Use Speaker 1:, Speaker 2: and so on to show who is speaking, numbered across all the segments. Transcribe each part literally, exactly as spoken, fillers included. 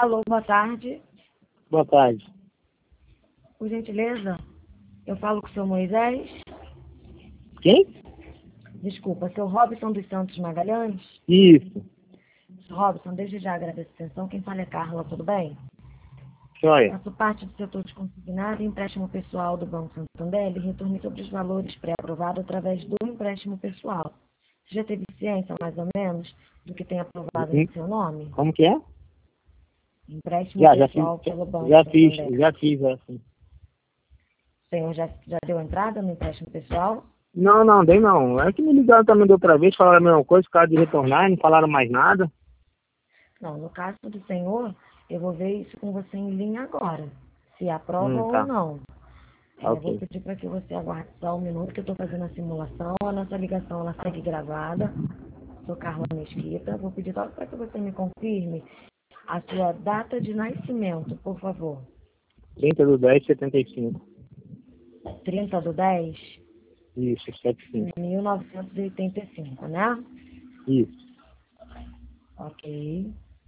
Speaker 1: Alô, boa tarde.
Speaker 2: Boa tarde.
Speaker 1: Por gentileza, eu falo com o seu Moisés.
Speaker 2: Quem?
Speaker 1: Desculpa, seu Robson dos Santos Magalhães?
Speaker 2: Isso.
Speaker 1: Robson, desde já agradeço a atenção. Quem fala é Carla, tudo bem?
Speaker 2: Joia.
Speaker 1: Faço parte do setor de consignado e empréstimo pessoal do Banco Santander e retornei sobre os valores pré-aprovados através do empréstimo pessoal. Você já teve ciência, mais ou menos, do que tem aprovado
Speaker 2: Hum,
Speaker 1: em seu nome?
Speaker 2: Como que é?
Speaker 1: Empréstimo
Speaker 2: Já, já fiz.
Speaker 1: pessoal pelo Banco
Speaker 2: Já fiz,
Speaker 1: Santander.
Speaker 2: já fiz, assim.
Speaker 1: O senhor já, já deu entrada no empréstimo pessoal?
Speaker 2: Não, não, dei não. É que me ligaram também da outra vez, falaram a mesma coisa, ficaram de retornar, não falaram mais nada.
Speaker 1: Não, no caso do senhor, eu vou ver isso com você em linha agora. Se aprova
Speaker 2: Hum,
Speaker 1: ou
Speaker 2: tá.
Speaker 1: não. É, eu vou
Speaker 2: Ok.
Speaker 1: pedir para que você aguarde só um minuto que eu estou fazendo a simulação. A nossa ligação ela segue gravada. Sou Carla Mesquita. Vou pedir só para que você me confirme a sua data de nascimento, por favor.
Speaker 2: trinta do dez, setenta e cinco.
Speaker 1: trinta de dez
Speaker 2: Isso, setenta e
Speaker 1: de
Speaker 2: cinco.
Speaker 1: mil novecentos e oitenta e cinco, né?
Speaker 2: Isso.
Speaker 1: Ok.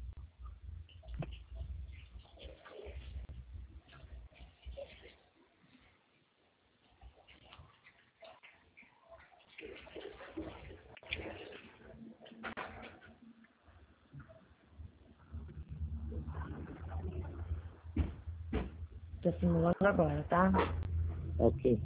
Speaker 1: Estou simulando agora, tá?
Speaker 2: Ok.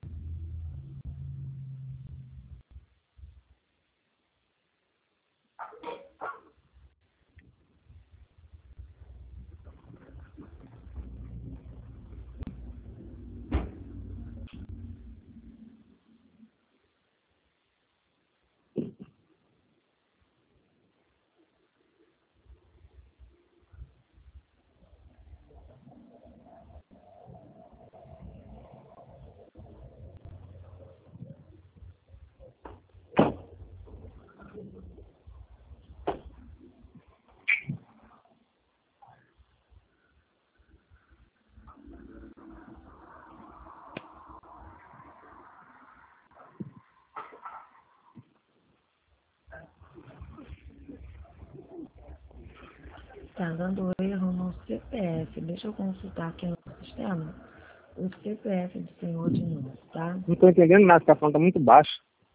Speaker 1: Tá dando erro no C P F. Deixa eu consultar aqui no sistema o C P F do senhor de novo, tá?
Speaker 2: Não tô entendendo nada, a falando tá muito baixo.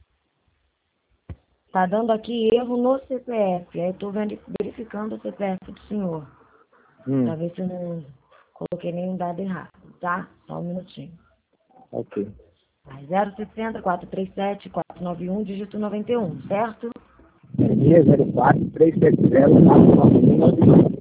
Speaker 1: Tá dando aqui erro no C P F. Aí eu tô veri- verificando o C P F do senhor.
Speaker 2: Hum,
Speaker 1: Pra ver se eu não coloquei nenhum dado errado, tá? Só um minutinho.
Speaker 2: ok.
Speaker 1: Vai, zero sessenta, quatrocentos e trinta e sete, quatrocentos e noventa e um, dígito noventa e um, certo?
Speaker 2: seis zero quatro, três sete zero, quatro nove um nove um.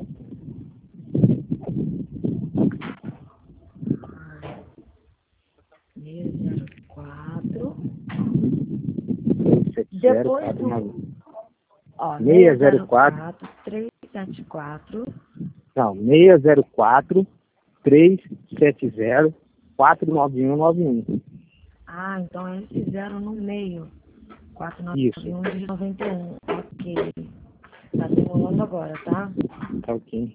Speaker 1: seis zero quatro.
Speaker 2: três sete zero,
Speaker 1: Depois
Speaker 2: quatro nove
Speaker 1: do...
Speaker 2: um.
Speaker 1: Ó,
Speaker 2: seis zero quatro,
Speaker 1: seis zero quatro, três sete quatro.
Speaker 2: não, seis zero quatro, três sete zero, quatro nove um nove um.
Speaker 1: Ah, então é esse zero no meio.
Speaker 2: Isso.
Speaker 1: quatrocentos e noventa e um de noventa e um. Ok. Tá simulando agora, tá?
Speaker 2: Tá ok.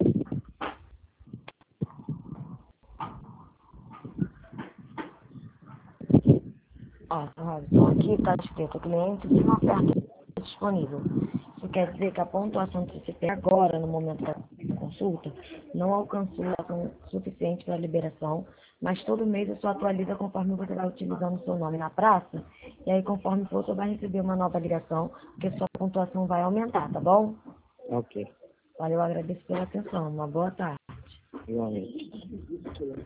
Speaker 1: Ó, Robson, aqui tá escrito cliente sem oferta disponível. Isso quer dizer que a pontuação que você tem agora, no momento da consulta, não alcançou a pontuação suficiente para liberação, mas todo mês isso atualiza conforme você vai utilizando o seu nome na praça, e aí conforme for, você vai receber uma nova ligação, porque sua pontuação vai aumentar, tá bom?
Speaker 2: Ok.
Speaker 1: Valeu, agradeço pela atenção. Uma boa tarde.
Speaker 2: Igualmente.